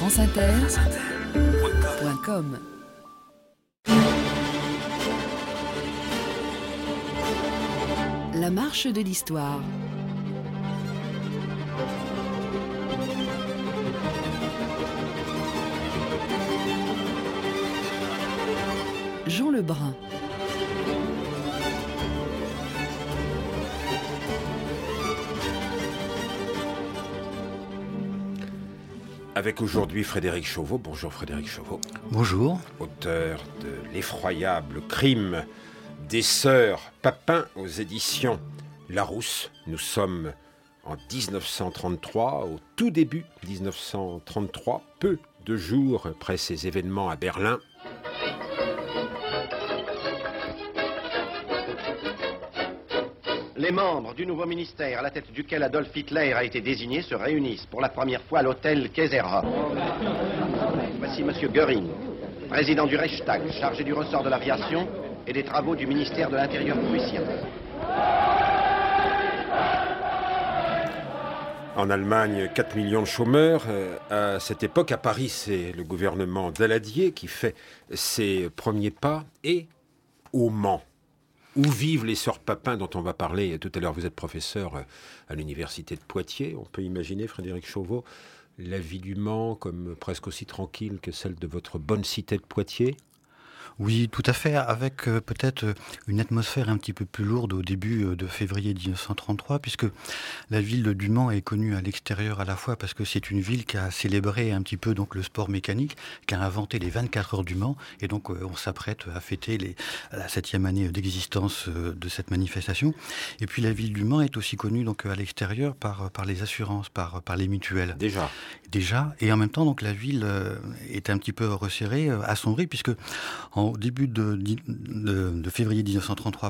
franceinter.com. La marche de l'histoire. Jean Lebrun. Avec aujourd'hui Frédéric Chauveau. Bonjour Frédéric Chauveau. Bonjour. Auteur de l'effroyable crime des sœurs Papin aux éditions Larousse. Nous sommes en 1933, au tout début 1933, peu de jours après ces événements à Berlin. Les membres du nouveau ministère à la tête duquel Adolf Hitler a été désigné se réunissent pour la première fois à l'hôtel Kaiserhof. Voici M. Göring, président du Reichstag, chargé du ressort de l'aviation et des travaux du ministère de l'Intérieur prussien. En Allemagne, 4 millions de chômeurs. À cette époque, à Paris, c'est le gouvernement Daladier qui fait ses premiers pas. Et au Mans, où vivent les sœurs Papin dont on va parler tout à l'heure. Vous êtes professeur à l'université de Poitiers. On peut imaginer, Frédéric Chauveau, la vie du Mans comme presque aussi tranquille que celle de votre bonne cité de Poitiers. Oui, tout à fait, avec peut-être une atmosphère un petit peu plus lourde au début de février 1933, puisque la ville du Mans est connue à l'extérieur à la fois parce que c'est une ville qui a célébré un petit peu donc le sport mécanique, qui a inventé les 24 heures du Mans, et donc on s'apprête à fêter la 7e année d'existence de cette manifestation. Et puis la ville du Mans est aussi connue donc à l'extérieur par les assurances, par les mutuelles. Déjà, et en même temps donc la ville est un petit peu resserrée, assombrie, puisque au début de février 1933,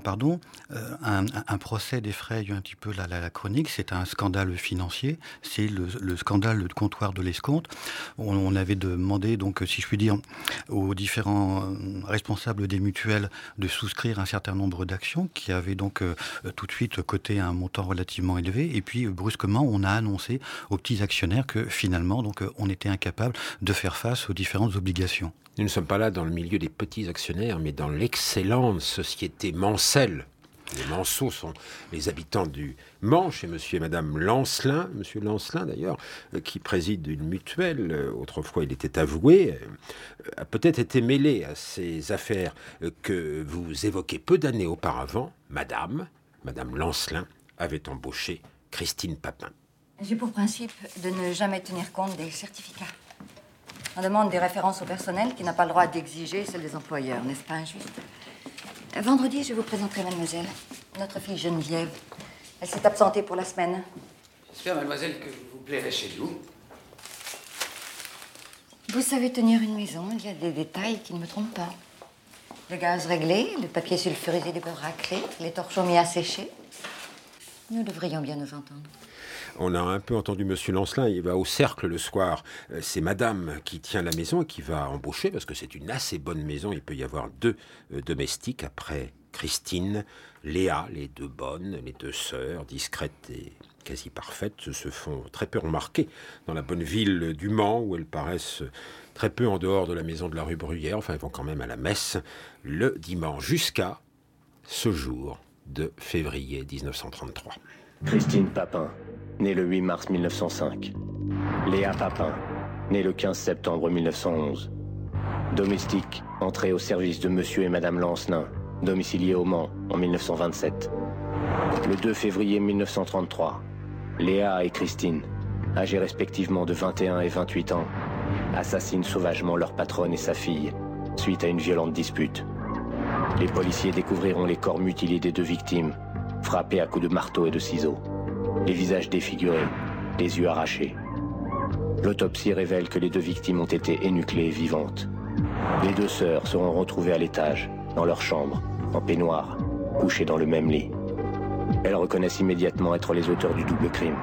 un procès défraye un petit peu la chronique. C'est un scandale financier. C'est le scandale de comptoir de l'Escompte. On avait demandé, donc, si je puis dire, aux différents responsables des mutuelles de souscrire un certain nombre d'actions qui avaient donc tout de suite coté un montant relativement élevé. Et puis, brusquement, on a annoncé aux petits actionnaires que finalement, donc, on était incapable de faire face aux différentes obligations. Nous ne sommes pas là dans le milieu des petits actionnaires, mais dans l'excellente société Mancel. Les Manceaux sont les habitants du Mans, chez monsieur et madame Lancelin, monsieur Lancelin d'ailleurs, qui préside une mutuelle, autrefois il était avoué, a peut-être été mêlé à ces affaires que vous évoquez peu d'années auparavant. Madame Lancelin avait embauché Christine Papin. J'ai pour principe de ne jamais tenir compte des certificats. On demande des références au personnel qui n'a pas le droit d'exiger celles des employeurs, n'est-ce pas injuste? Vendredi, je vous présenterai mademoiselle, notre fille Geneviève. Elle s'est absentée pour la semaine. J'espère, mademoiselle, que vous plairez chez nous. Vous savez tenir une maison, il y a des détails qui ne me trompent pas. Le gaz réglé, le papier sulfurisé des beurres raclés, les torchons mis à sécher. Nous devrions bien nous entendre. On a un peu entendu monsieur Lancelin, il va au cercle le soir. C'est madame qui tient la maison et qui va embaucher, parce que c'est une assez bonne maison. Il peut y avoir 2 domestiques après Christine, Léa, les 2 bonnes, les 2 sœurs, discrètes et quasi parfaites, se font très peu remarquer dans la bonne ville du Mans, où elles paraissent très peu en dehors de la maison de la rue Bruyère. Enfin, elles vont quand même à la messe le dimanche, jusqu'à ce jour de février 1933. Christine Papin, née le 8 mars 1905. Léa Papin, née le 15 septembre 1911. Domestique, entrée au service de monsieur et madame Lancelin, domiciliés au Mans en 1927. Le 2 février 1933, Léa et Christine, âgées respectivement de 21 et 28 ans, assassinent sauvagement leur patronne et sa fille, suite à une violente dispute. Les policiers découvriront les corps mutilés des 2 victimes, frappés à coups de marteau et de ciseaux. Les visages défigurés, les yeux arrachés. L'autopsie révèle que les 2 victimes ont été énuclées vivantes. Les 2 sœurs seront retrouvées à l'étage, dans leur chambre, en peignoir, couchées dans le même lit. Elles reconnaissent immédiatement être les auteurs du double crime.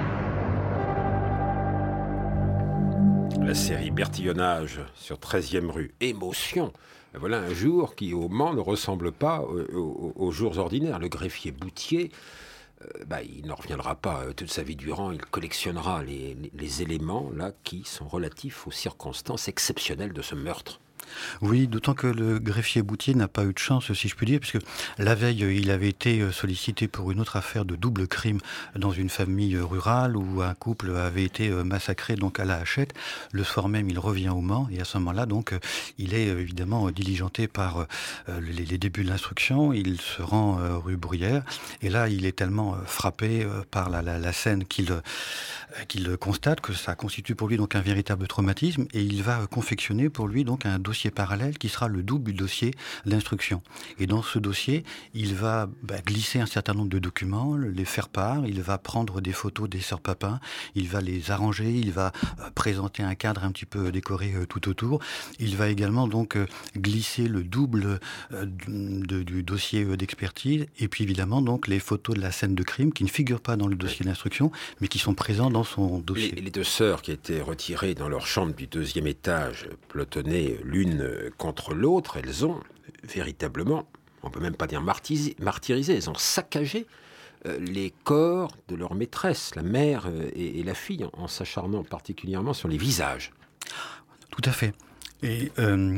La série Bertillonnage sur 13e rue, émotion. Voilà un jour qui au Mans ne ressemble pas aux jours ordinaires. Le greffier Boutier il n'en reviendra pas toute sa vie durant. Il collectionnera les éléments là qui sont relatifs aux circonstances exceptionnelles de ce meurtre. Oui, d'autant que le greffier Boutier n'a pas eu de chance, si je puis dire, puisque la veille, il avait été sollicité pour une autre affaire de double crime dans une famille rurale où un couple avait été massacré donc à la hachette. Le soir même, il revient au Mans et à ce moment-là, donc, il est évidemment diligenté par les débuts de l'instruction. Il se rend rue Bruyère et là, il est tellement frappé par la scène qu'il constate que ça constitue pour lui donc un véritable traumatisme et il va confectionner pour lui donc un dossier parallèle qui sera le double du dossier d'instruction. Et dans ce dossier, il va glisser un certain nombre de documents, les faire part, il va prendre des photos des sœurs Papin, il va les arranger, il va présenter un cadre un petit peu décoré tout autour. Il va également donc glisser le double du dossier d'expertise et puis évidemment donc les photos de la scène de crime qui ne figurent pas dans le dossier d'instruction mais qui sont présents dans son dossier. Les deux sœurs qui étaient retirées dans leur chambre du 2e étage, pelotonnées l'une contre l'autre, elles ont véritablement, on ne peut même pas dire martyrisé, elles ont saccagé les corps de leur maîtresse, la mère et la fille, en s'acharnant particulièrement sur les visages. Tout à fait. Et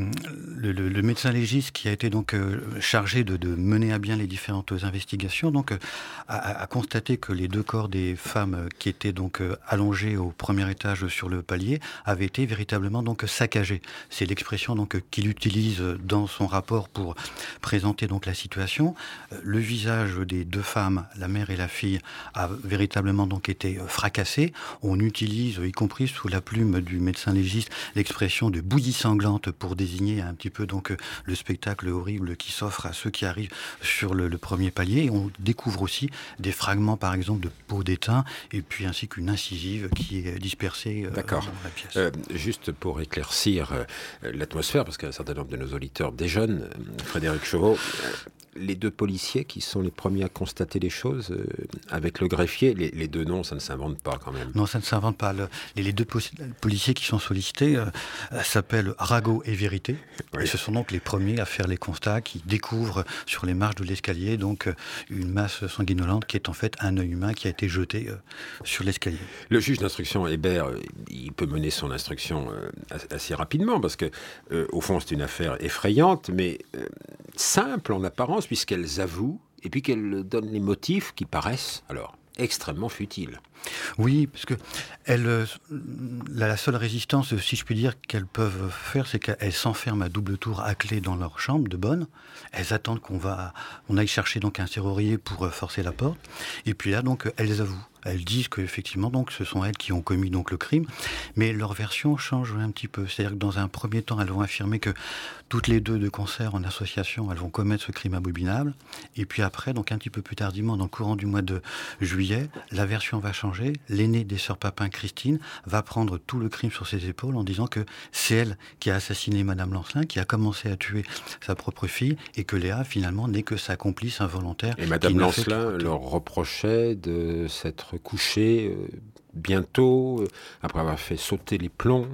le médecin légiste qui a été donc chargé de mener à bien les différentes investigations donc a constaté que les deux corps des femmes qui étaient donc allongés au premier étage sur le palier avaient été véritablement donc saccagés. C'est l'expression donc qu'il utilise dans son rapport pour présenter donc la situation. Le visage des deux femmes, la mère et la fille, a véritablement donc été fracassé. On utilise, y compris sous la plume du médecin légiste, l'expression de bouillie sanglante pour désigner un petit peu donc le spectacle horrible qui s'offre à ceux qui arrivent sur le premier palier. Et on découvre aussi des fragments, par exemple, de peau d'étain, et puis ainsi qu'une incisive qui est dispersée dans la pièce. Juste pour éclaircir l'atmosphère, parce qu'un certain nombre de nos auditeurs déjeunent, Frédéric Chauveau, les deux policiers qui sont les premiers à constater les choses, avec le greffier, les deux noms, ça ne s'invente pas quand même. Non, ça ne s'invente pas. Les deux policiers qui sont sollicités s'appellent Rago et Vérité. Oui. Et ce sont donc les premiers à faire les constats, qui découvrent sur les marches de l'escalier donc une masse sanguinolente qui est en fait un œil humain qui a été jeté sur l'escalier. Le juge d'instruction Hébert, il peut mener son instruction assez rapidement parce que au fond c'est une affaire effrayante, mais simple en apparence puisqu'elles avouent et puis qu'elles donnent les motifs qui paraissent alors extrêmement futiles. Oui, parce que la seule résistance, si je puis dire, qu'elles peuvent faire, c'est qu'elles s'enferment à double tour à clé dans leur chambre de bonne. Elles attendent qu'on aille chercher donc un serrurier pour forcer la porte. Et puis là, donc, elles avouent. Elles disent qu'effectivement, donc, ce sont elles qui ont commis donc le crime, mais leur version change un petit peu. C'est-à-dire que dans un premier temps, elles vont affirmer que toutes les deux de concert, en association, elles vont commettre ce crime abominable. Et puis après, donc un petit peu plus tardivement, dans le courant du mois de juillet, la version va changer. L'aînée des sœurs Papin, Christine, va prendre tout le crime sur ses épaules en disant que c'est elle qui a assassiné Madame Lancelin, qui a commencé à tuer sa propre fille, et que Léa, finalement, n'est que sa complice involontaire. Et Madame Lancelin leur reprochait de s'être couchée bientôt, après avoir fait sauter les plombs,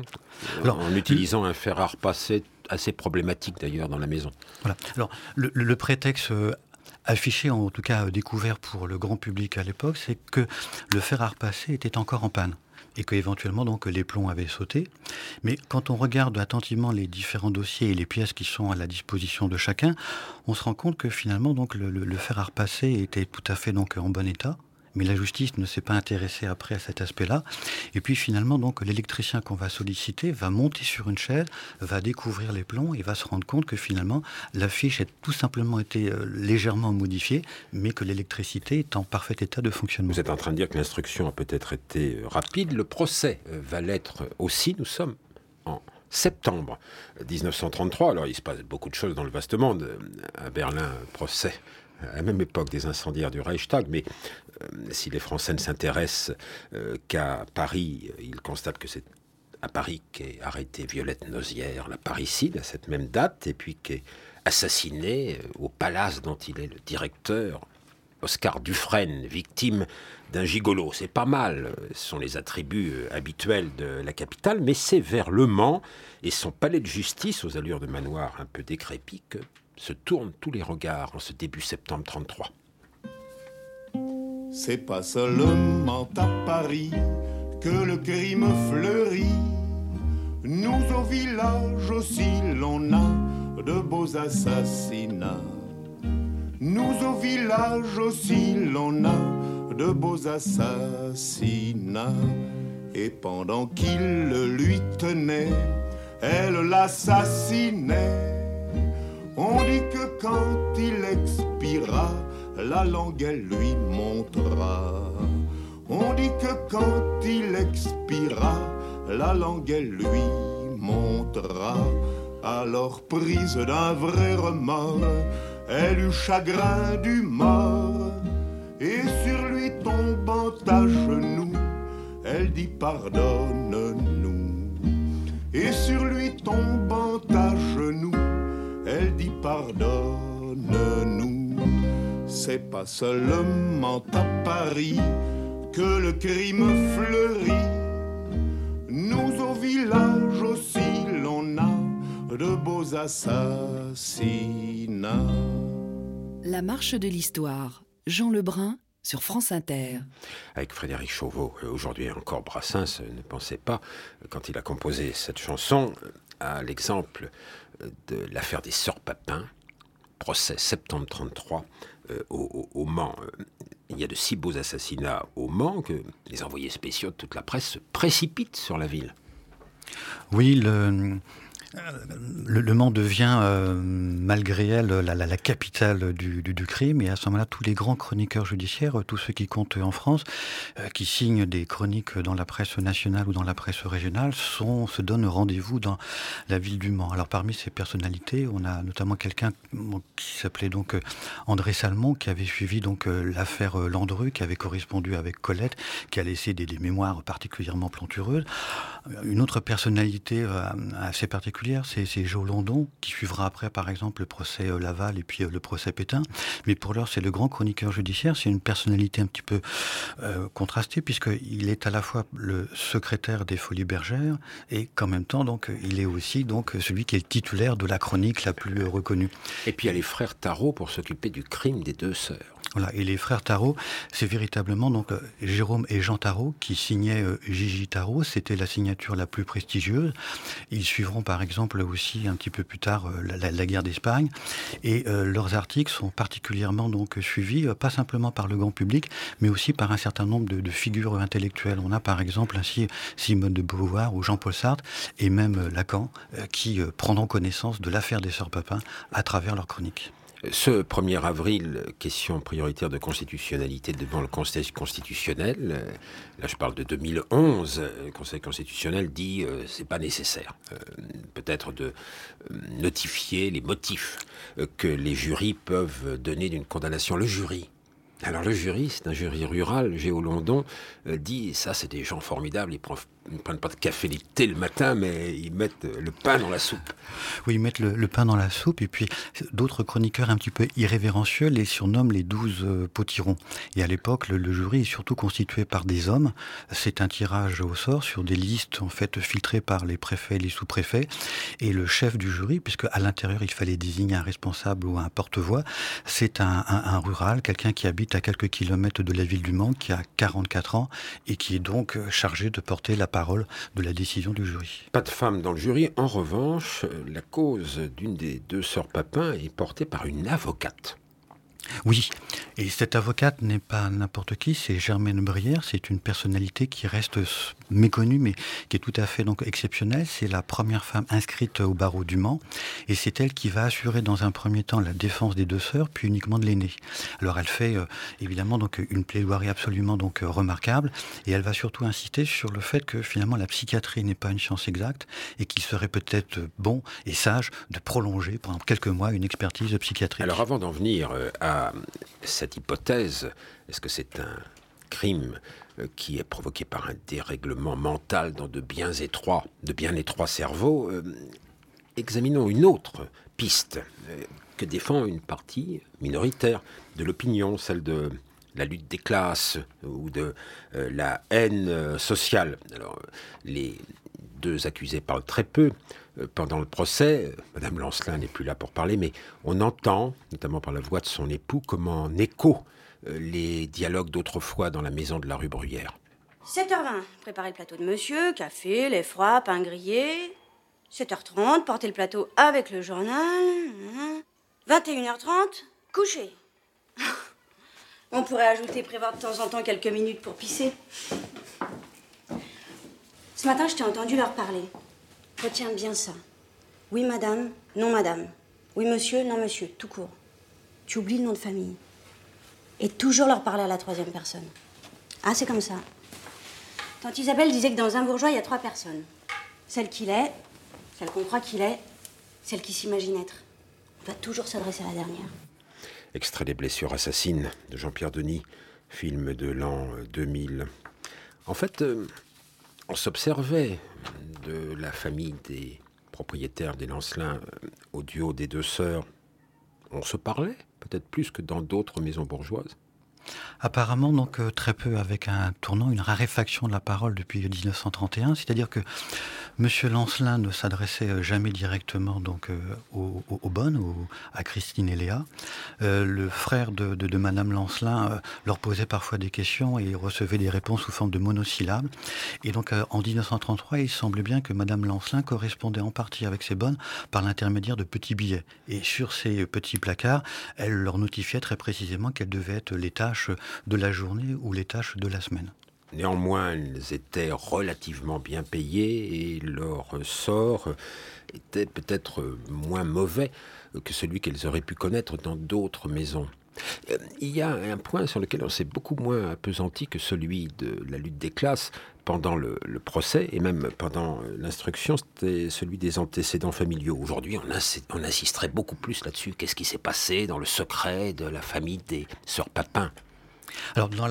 en utilisant un fer à repasser assez problématique d'ailleurs dans la maison. Voilà. Alors, le prétexte affiché, en tout cas découvert pour le grand public à l'époque, c'est que le fer à repasser était encore en panne et qu'éventuellement donc les plombs avaient sauté. Mais quand on regarde attentivement les différents dossiers et les pièces qui sont à la disposition de chacun, on se rend compte que finalement donc le fer à repasser était tout à fait donc en bon état. Mais la justice ne s'est pas intéressée après à cet aspect-là. Et puis finalement, donc, l'électricien qu'on va solliciter va monter sur une chaise, va découvrir les plombs et va se rendre compte que finalement, la fiche a tout simplement été légèrement modifiée, mais que l'électricité est en parfait état de fonctionnement. Vous êtes en train de dire que l'instruction a peut-être été rapide. Le procès va l'être aussi. Nous sommes en septembre 1933. Alors, il se passe beaucoup de choses dans le vaste monde. À Berlin, procès à la même époque des incendiaires du Reichstag, mais si les Français ne s'intéressent qu'à Paris, ils constatent que c'est à Paris qu'est arrêtée Violette Nozière, la parricide, à cette même date, et puis qu'est assassiné au palace dont il est le directeur, Oscar Dufresne, victime d'un gigolo. C'est pas mal, ce sont les attributs habituels de la capitale, mais c'est vers Le Mans et son palais de justice, aux allures de manoir un peu décrépit, que se tournent tous les regards en ce début septembre 33. C'est pas seulement à Paris que le crime fleurit. Nous au village aussi l'on a de beaux assassinats. Nous au village aussi l'on a de beaux assassinats. Et pendant qu'il lui tenait, elle l'assassinait. On dit que quand il expira, la langue elle lui montera. On dit que quand il expira, la langue elle lui montera. Alors prise d'un vrai remords, elle eut chagrin du mort. Et sur lui tombant à genoux, elle dit pardonne-nous. Et sur lui tombant à genoux, elle dit pardonne-nous. C'est pas seulement à Paris que le crime fleurit. Nous au village aussi l'on a de beaux assassinats. La marche de l'histoire. Jean Lebrun sur France Inter. Avec Frédéric Chauveau, aujourd'hui encore Brassens ne pensait pas, quand il a composé cette chanson, à l'exemple de l'affaire des Sœurs Papin, procès septembre 33 au Mans. Il y a de si beaux assassinats au Mans que les envoyés spéciaux de toute la presse se précipitent sur la ville. Oui, le Mans devient, malgré elle, la capitale du crime. Et à ce moment-là, tous les grands chroniqueurs judiciaires, tous ceux qui comptent en France, qui signent des chroniques dans la presse nationale ou dans la presse régionale, se donnent rendez-vous dans la ville du Mans. Alors parmi ces personnalités, on a notamment quelqu'un qui s'appelait donc André Salmon, qui avait suivi donc l'affaire Landru, qui avait correspondu avec Colette, qui a laissé des mémoires particulièrement plantureuses. Une autre personnalité assez particulière, c'est Jo Landon, qui suivra après, par exemple, le procès Laval et puis le procès Pétain. Mais pour l'heure, c'est le grand chroniqueur judiciaire. C'est une personnalité un petit peu contrastée, puisqu'il est à la fois le secrétaire des Folies Bergères et qu'en même temps, donc, il est aussi donc, celui qui est le titulaire de la chronique la plus reconnue. Et puis il y a les frères Tarot pour s'occuper du crime des deux sœurs. Voilà, et les frères Tarot, c'est véritablement donc Jérôme et Jean Tarot qui signaient Gigi Tarot. C'était la signature la plus prestigieuse. Ils suivront par exemple aussi un petit peu plus tard la guerre d'Espagne. Et leurs articles sont particulièrement donc suivis, pas simplement par le grand public, mais aussi par un certain nombre de figures intellectuelles. On a par exemple ainsi Simone de Beauvoir ou Jean-Paul Sartre et même Lacan qui prendront connaissance de l'affaire des Sœurs Papin à travers leurs chroniques. Ce 1er avril, question prioritaire de constitutionnalité devant le Conseil constitutionnel. Là, je parle de 2011. Le Conseil constitutionnel dit c'est pas nécessaire. Peut-être de notifier les motifs que les jurys peuvent donner d'une condamnation. Le jury. Alors le jury, c'est un jury rural. Géo Landon dit ça, c'est des gens formidables. Ils ne prennent pas de café ni de thé le matin, mais ils mettent le pain dans la soupe. Oui, ils mettent le pain dans la soupe. Et puis, d'autres chroniqueurs un petit peu irrévérencieux les surnomment les 12 potirons. Et à l'époque, le jury est surtout constitué par des hommes. C'est un tirage au sort sur des listes en fait filtrées par les préfets et les sous-préfets. Et le chef du jury, puisque à l'intérieur, il fallait désigner un responsable ou un porte-voix, c'est un rural, quelqu'un qui habite à quelques kilomètres de la ville du Mans, qui a 44 ans et qui est donc chargé de porter la parole de la décision du jury. Pas de femme dans le jury. En revanche, la cause d'une des deux sœurs Papin est portée par une avocate. Oui, et cette avocate n'est pas n'importe qui, c'est Germaine Brière, c'est une personnalité qui reste méconnue, mais qui est tout à fait donc exceptionnelle. C'est la première femme inscrite au barreau du Mans, et c'est elle qui va assurer dans un premier temps la défense des deux sœurs, puis uniquement de l'aînée. Alors elle fait évidemment donc une plaidoirie absolument donc remarquable, et elle va surtout insister sur le fait que finalement la psychiatrie n'est pas une science exacte, et qu'il serait peut-être bon et sage de prolonger pendant quelques mois une expertise psychiatrique. Alors avant d'en venir à cette hypothèse, est-ce que c'est un crime qui est provoqué par un dérèglement mental dans de bien étroits cerveaux, examinons une autre piste que défend une partie minoritaire de l'opinion, celle de la lutte des classes ou de la haine sociale. Alors, les deux accusés parlent très peu. Pendant le procès, Madame Lancelin n'est plus là pour parler, mais on entend, notamment par la voix de son époux, comme en écho, les dialogues d'autrefois dans la maison de la rue Bruyère. 7h20, préparer le plateau de monsieur, café, lait froid, pain grillé. 7h30, porter le plateau avec le journal. 21h30, coucher. On pourrait ajouter prévoir de temps en temps quelques minutes pour pisser. Ce matin, je t'ai entendu leur parler. Retiens bien ça. Oui, madame, non, madame. Oui, monsieur, non, monsieur, tout court. Tu oublies le nom de famille. Et toujours leur parler à la troisième personne. Ah, c'est comme ça. Tante Isabelle disait que dans un bourgeois, il y a 3 personnes. Celle qu'il est, celle qu'on croit qu'il est, celle qui s'imagine être. On doit toujours s'adresser à la dernière. Extrait des Blessures assassines de Jean-Pierre Denis, film de l'an 2000. En fait, on s'observait de la famille des propriétaires des Lancelin au duo des 2 sœurs. On se parlait, peut-être plus que dans d'autres maisons bourgeoises. Apparemment, donc, très peu, avec un tournant, une raréfaction de la parole depuis 1931. C'est-à-dire que M. Lancelin ne s'adressait jamais directement donc, aux bonnes, à Christine et Léa. Le frère de Madame Lancelin leur posait parfois des questions et recevait des réponses sous forme de monosyllabes. Et donc, en 1933, il semblait bien que Madame Lancelin correspondait en partie avec ces bonnes par l'intermédiaire de petits billets. Et sur ces petits placards, elle leur notifiait très précisément quelles devaient être les tâches de la journée ou les tâches de la semaine. Néanmoins, elles étaient relativement bien payées et leur sort était peut-être moins mauvais que celui qu'elles auraient pu connaître dans d'autres maisons. Il y a un point sur lequel on s'est beaucoup moins appesanti que celui de la lutte des classes pendant le procès et même pendant l'instruction, c'était celui des antécédents familiaux. Aujourd'hui, on insisterait beaucoup plus là-dessus. Qu'est-ce qui s'est passé dans le secret de la famille des sœurs Papin ? Alors, dans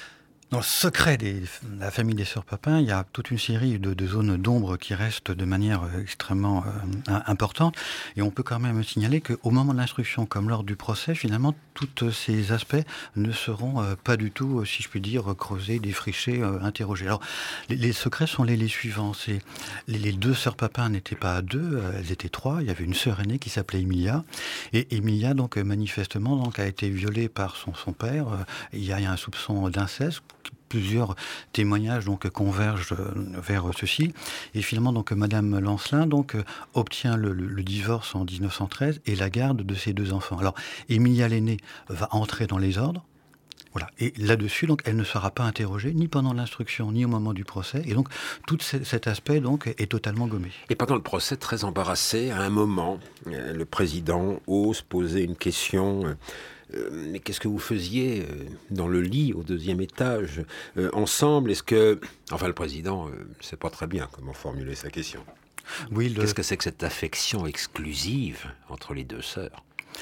le secret de la famille des sœurs Papin, il y a toute une série de zones d'ombre qui restent de manière extrêmement importante. Et on peut quand même signaler qu'au moment de l'instruction, comme lors du procès, finalement, tous ces aspects ne seront pas du tout, si je puis dire, creusés, défrichés, interrogés. Alors, les secrets sont les suivants. Les 2 sœurs Papin n'étaient pas 2, elles étaient 3. Il y avait une sœur aînée qui s'appelait Emilia. Et Emilia, donc, manifestement, donc, a été violée par son père. Il y a un soupçon d'inceste. Plusieurs témoignages donc convergent vers ceci et finalement donc Madame Lancelin donc obtient le divorce en 1913 et la garde de ses 2 enfants. Alors Emilia l'aînée va entrer dans les ordres. Voilà. Et là-dessus, donc, elle ne sera pas interrogée ni pendant l'instruction ni au moment du procès. Et donc, tout cet aspect donc est totalement gommé. Et pendant le procès, très embarrassé, à un moment, le président ose poser une question. Mais qu'est-ce que vous faisiez dans le lit au 2e étage ensemble ? Est-ce que... Enfin, le président ne sait pas très bien comment formuler sa question. Oui, Qu'est-ce que c'est que cette affection exclusive entre les 2 sœurs ?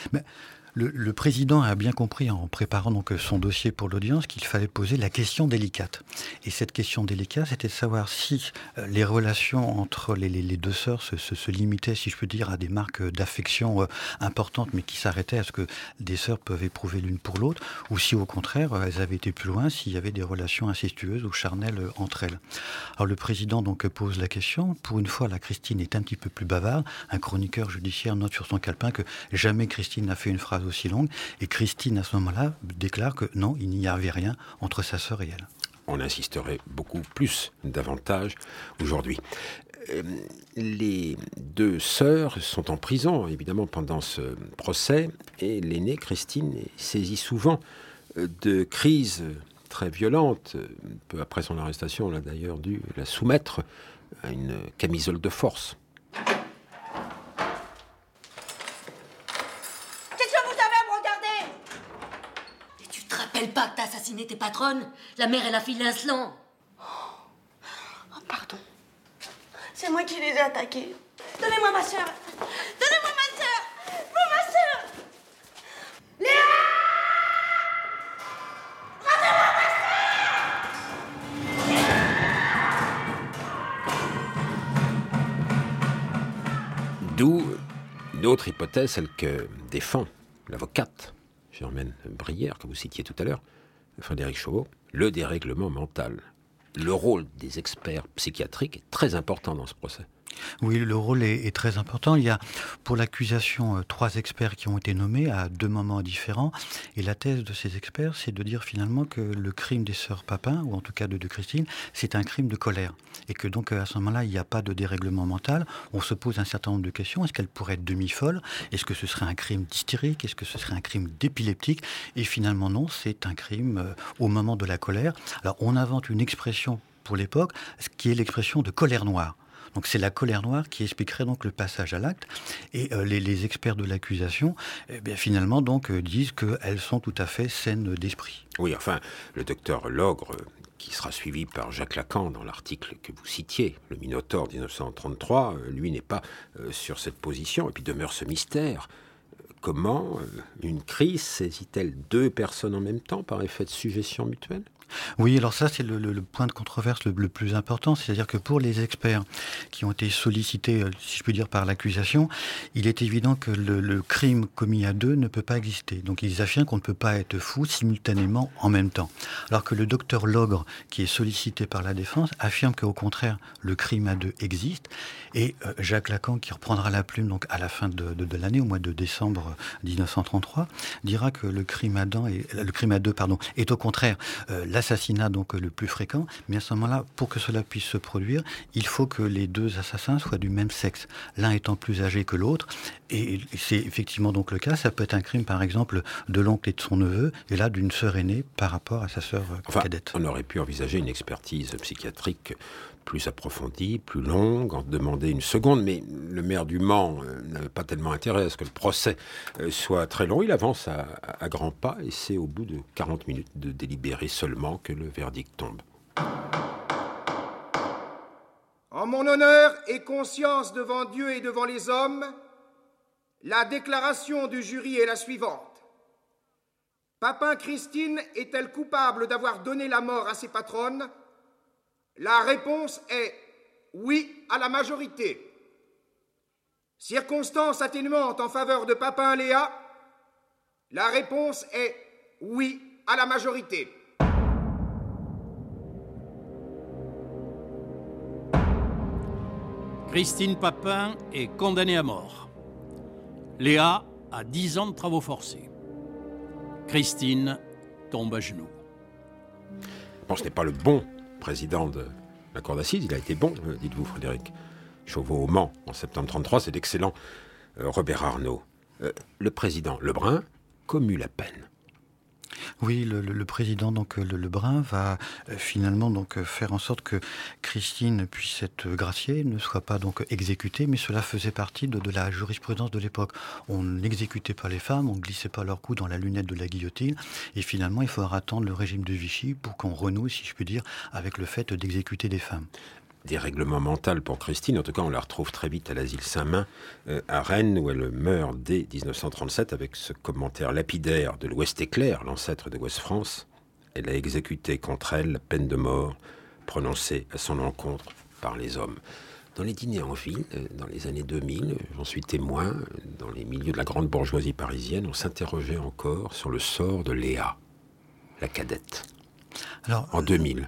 Le président a bien compris en préparant donc son dossier pour l'audience qu'il fallait poser la question délicate. Et cette question délicate, c'était de savoir si les relations entre les 2 sœurs se limitaient, si je peux dire, à des marques d'affection importantes, mais qui s'arrêtaient à ce que des sœurs peuvent éprouver l'une pour l'autre, ou si au contraire, elles avaient été plus loin, s'il y avait des relations incestueuses ou charnelles entre elles. Alors le président donc pose la question. Pour une fois, la Christine est un petit peu plus bavarde. Un chroniqueur judiciaire note sur son calepin que jamais Christine n'a fait une phrase aussi longue, et Christine à ce moment-là déclare que non, il n'y avait rien entre sa sœur et elle. On insisterait beaucoup plus, davantage, aujourd'hui. Les 2 sœurs sont en prison, évidemment, pendant ce procès, et l'aînée, Christine, est saisie souvent de crises très violentes. Peu après son arrestation, on a d'ailleurs dû la soumettre à une camisole de force. Pas que t'as assassiné tes patronnes, la mère et la fille Lancelin. Oh, pardon. C'est moi qui les ai attaqués. Donnez-moi ma sœur. Donnez-moi ma sœur. Ma sœur. Léa! Rendez-moi ma sœur. D'où une autre hypothèse, celle que défend l'avocate Germaine Brière, que vous citiez tout à l'heure, Frédéric Chauveau, le dérèglement mental. Le rôle des experts psychiatriques est très important dans ce procès. Oui, le rôle est très important. Il y a pour l'accusation 3 experts qui ont été nommés à 2 moments différents. Et la thèse de ces experts, c'est de dire finalement que le crime des sœurs Papin, ou en tout cas de Christine, c'est un crime de colère. Et que donc à ce moment-là, il n'y a pas de dérèglement mental. On se pose un certain nombre de questions. Est-ce qu'elle pourrait être demi-folle? Est-ce que ce serait un crime d'hystérique? Est-ce que ce serait un crime d'épileptique? Et finalement non, c'est un crime au moment de la colère. Alors on invente une expression pour l'époque, ce qui est l'expression de colère noire. Donc c'est la colère noire qui expliquerait donc le passage à l'acte. Et les experts de l'accusation, finalement donc disent qu'elles sont tout à fait saines d'esprit. Oui, enfin, le docteur Logre, qui sera suivi par Jacques Lacan dans l'article que vous citiez, le Minotaure 1933, lui n'est pas sur cette position. Et puis demeure ce mystère. Comment une crise saisit-elle 2 personnes en même temps par effet de suggestion mutuelle? Oui, alors ça c'est le point de controverse le plus important, c'est-à-dire que pour les experts qui ont été sollicités, si je puis dire, par l'accusation, il est évident que le crime commis à 2 ne peut pas exister. Donc ils affirment qu'on ne peut pas être fou simultanément en même temps. Alors que le docteur Logre, qui est sollicité par la défense, affirme qu'au contraire, le crime à 2 existe. Et Jacques Lacan, qui reprendra la plume donc à la fin de l'année, au mois de décembre 1933, dira que le crime à 2 est au contraire l'assassinat donc le plus fréquent, mais à ce moment-là, pour que cela puisse se produire, il faut que les 2 assassins soient du même sexe, l'un étant plus âgé que l'autre, et c'est effectivement donc le cas. Ça peut être un crime, par exemple, de l'oncle et de son neveu, et là d'une sœur aînée par rapport à sa sœur cadette. On aurait pu envisager une expertise psychiatrique plus approfondie, plus longue, en demander une seconde, mais le maire du Mans n'avait pas tellement intérêt à ce que le procès soit très long. Il avance à grands pas, et c'est au bout de 40 minutes de délibérer seulement que le verdict tombe. En mon honneur et conscience devant Dieu et devant les hommes, la déclaration du jury est la suivante. Papin Christine est-elle coupable d'avoir donné la mort à ses patronnes? La réponse est oui à la majorité. Circonstance atténuante en faveur de Papin Léa? La réponse est oui à la majorité. Christine Papin est condamnée à mort. Léa a 10 ans de travaux forcés. Christine tombe à genoux. Bon, ce n'est pas le bon président de la cour d'assises. Il a été bon, dites-vous, Frédéric Chauveau au Mans en septembre 1933. C'est l'excellent Robert Arnault. Le président Lebrun commue la peine. Oui, le président donc Lebrun va finalement donc faire en sorte que Christine puisse être graciée, ne soit pas donc exécutée, mais cela faisait partie de la jurisprudence de l'époque. On n'exécutait pas les femmes, on ne glissait pas leur cou dans la lunette de la guillotine, et finalement il faudra attendre le régime de Vichy pour qu'on renoue, si je puis dire, avec le fait d'exécuter des femmes. Dérèglement mental pour Christine. En tout cas, on la retrouve très vite à l'asile Saint-Main, à Rennes, où elle meurt dès 1937 avec ce commentaire lapidaire de l'Ouest éclair, l'ancêtre de Ouest-France. Elle a exécuté contre elle la peine de mort prononcée à son encontre par les hommes. Dans les dîners en ville, dans les années 2000, j'en suis témoin, dans les milieux de la grande bourgeoisie parisienne, on s'interrogeait encore sur le sort de Léa, la cadette. Alors, en 2000.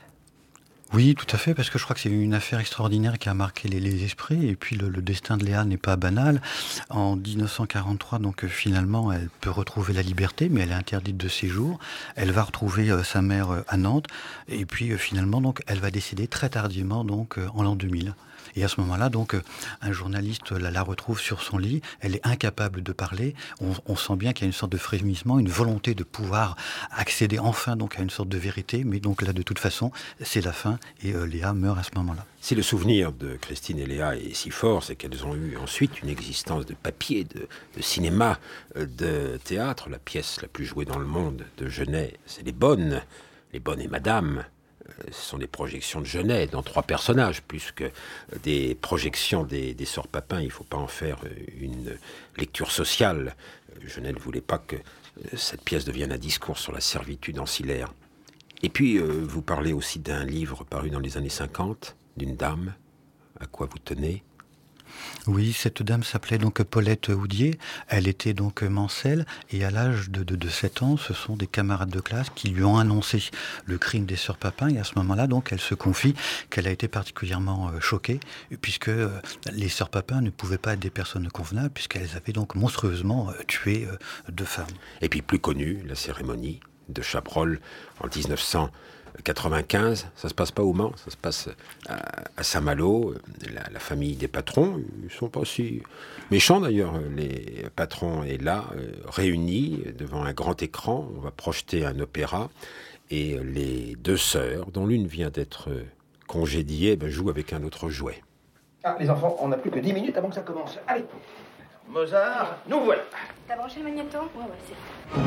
Oui, tout à fait, parce que je crois que c'est une affaire extraordinaire qui a marqué les esprits, et puis le destin de Léa n'est pas banal. En 1943, donc finalement, elle peut retrouver la liberté, mais elle est interdite de séjour. Elle va retrouver sa mère à Nantes, et puis finalement, donc, elle va décéder très tardivement, donc en l'an 2000. Et à ce moment-là, donc, un journaliste la retrouve sur son lit. Elle est incapable de parler. On sent bien qu'il y a une sorte de frémissement, une volonté de pouvoir accéder enfin donc à une sorte de vérité. Mais donc là, de toute façon, c'est la fin et Léa meurt à ce moment-là. Si le souvenir de Christine et Léa est si fort, c'est qu'elles ont eu ensuite une existence de papier, de cinéma, de théâtre. La pièce la plus jouée dans le monde de Genet, c'est Les Bonnes et Madame. Ce sont des projections de Genet dans 3 personnages, plus que des projections des sœurs Papin. Il ne faut pas en faire une lecture sociale. Genet ne voulait pas que cette pièce devienne un discours sur la servitude ancillaire. Et puis, vous parlez aussi d'un livre paru dans les années 50, d'une dame. À quoi vous tenez? Oui, cette dame s'appelait donc Paulette Houdier. Elle était donc mancelle et à l'âge de 7 ans, ce sont des camarades de classe qui lui ont annoncé le crime des sœurs Papin. Et à ce moment-là, donc, elle se confie qu'elle a été particulièrement choquée puisque les sœurs Papin ne pouvaient pas être des personnes convenables puisqu'elles avaient donc monstrueusement tué 2 femmes. Et puis plus connue, la cérémonie de Chabrol en 1995, ça se passe pas au Mans, ça se passe à Saint-Malo. La famille des patrons, ils sont pas si méchants d'ailleurs. Les patrons est là, réunis devant un grand écran. On va projeter un opéra et les 2 sœurs, dont l'une vient d'être congédiée, jouent avec un autre jouet. Ah, les enfants, on n'a plus que 10 minutes avant que ça commence. Allez, Mozart, nous voilà. T'as branché le magnéto? Ouais, c'est bon.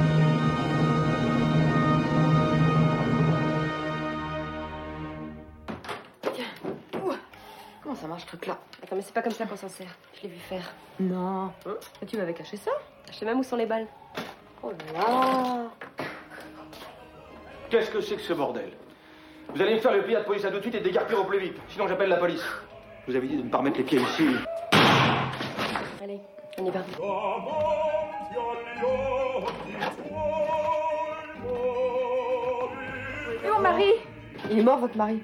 Comment ça marche ce truc-là? Attends, mais c'est pas comme ça qu'on s'en sert. Je l'ai vu faire. Non. Tu m'avais caché ça? Je sais même où sont les balles. Oh là là. Qu'est-ce que c'est que ce bordel? Vous allez me faire le plier de police à tout de suite et dégarpir au plus vite. Sinon j'appelle la police. Je vous avais dit de ne pas remettre les pieds ici. Allez, on y va. Et mon mari? Il est mort, votre mari?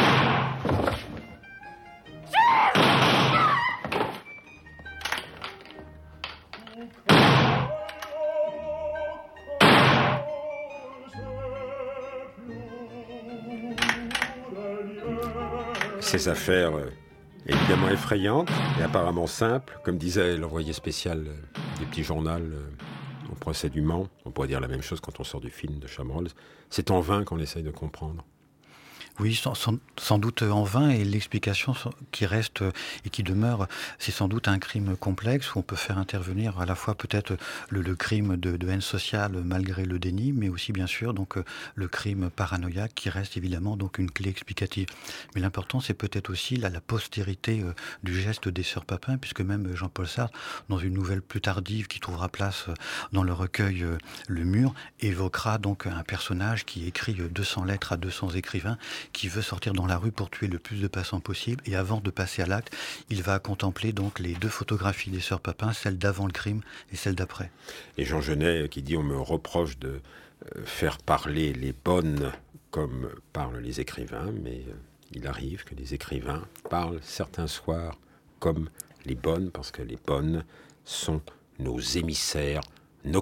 Ces affaires évidemment effrayantes et apparemment simples, comme disait l'envoyé spécial du petit journal au procès du Mans. On pourrait dire la même chose quand on sort du film de Chabrol. C'est en vain qu'on essaye de comprendre. Oui, sans doute en vain, et l'explication qui reste et qui demeure, c'est sans doute un crime complexe où on peut faire intervenir à la fois peut-être le crime de haine sociale malgré le déni, mais aussi bien sûr donc le crime paranoïaque qui reste évidemment donc une clé explicative. Mais l'important c'est peut-être aussi la postérité du geste des sœurs Papin, puisque même Jean-Paul Sartre, dans une nouvelle plus tardive qui trouvera place dans le recueil Le Mur, évoquera donc un personnage qui écrit 200 lettres à 200 écrivains qui veut sortir dans la rue pour tuer le plus de passants possible, et avant de passer à l'acte, il va contempler donc les 2 photographies des sœurs Papin, celle d'avant le crime et celle d'après. Et Jean Genet qui dit « On me reproche de faire parler les bonnes comme parlent les écrivains, mais il arrive que les écrivains parlent certains soirs comme les bonnes, parce que les bonnes sont nos émissaires nocturnes. »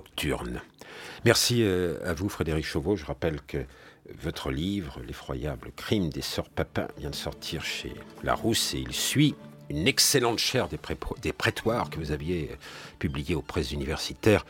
Merci à vous Frédéric Chauveau. Je rappelle que votre livre, L'effroyable crime des sœurs Papin, vient de sortir chez Larousse et il suit une excellente chaire des prétoires que vous aviez publiée aux presses universitaires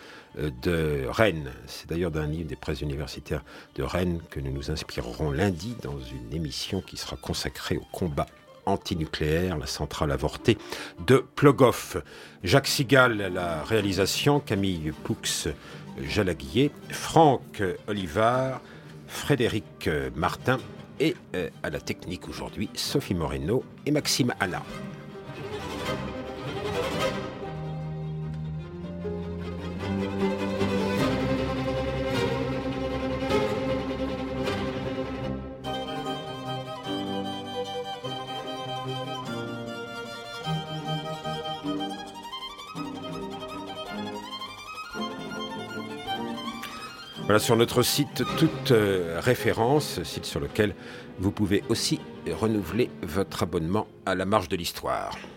de Rennes. C'est d'ailleurs d'un livre des presses universitaires de Rennes que nous nous inspirerons lundi dans une émission qui sera consacrée au combat antinucléaire, la centrale avortée de Plogoff. Jacques Sigal à la réalisation, Camille Poux-Jalaguier, Franck Olivard, Frédéric Martin et à la technique aujourd'hui, Sophie Moreno et Maxime Alla. Voilà sur notre site toute référence, site sur lequel vous pouvez aussi renouveler votre abonnement à la Marche de l'Histoire.